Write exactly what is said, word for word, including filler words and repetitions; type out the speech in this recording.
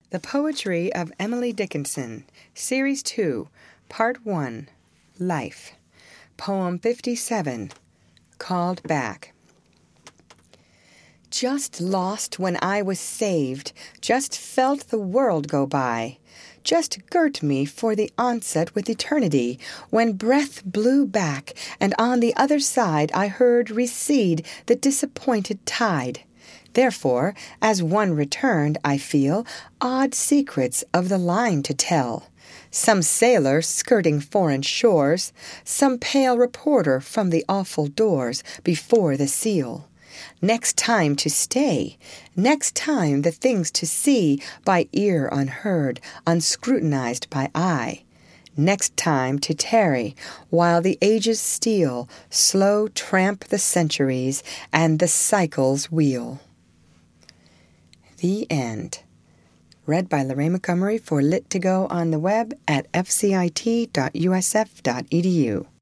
The Poetry of Emily Dickinson, Series two, Part one, Life. Poem fifty-seven, Called Back. Just lost when I was saved, just felt the world go by, just girt me for the onset with eternity, when breath blew back, and on the other side I heard recede the disappointed tide. Therefore, as one returned, I feel odd secrets of the line to tell. Some sailor skirting foreign shores, some pale reporter from the awful doors before the seal. Next time to stay, next time the things to see by ear unheard, unscrutinized by eye. Next time to tarry, while the ages steal, slow tramp the centuries, and the cycles wheel. The end. Read by Lorraine Montgomery for Lit to Go on the web at f c i t dot u s f dot e d u.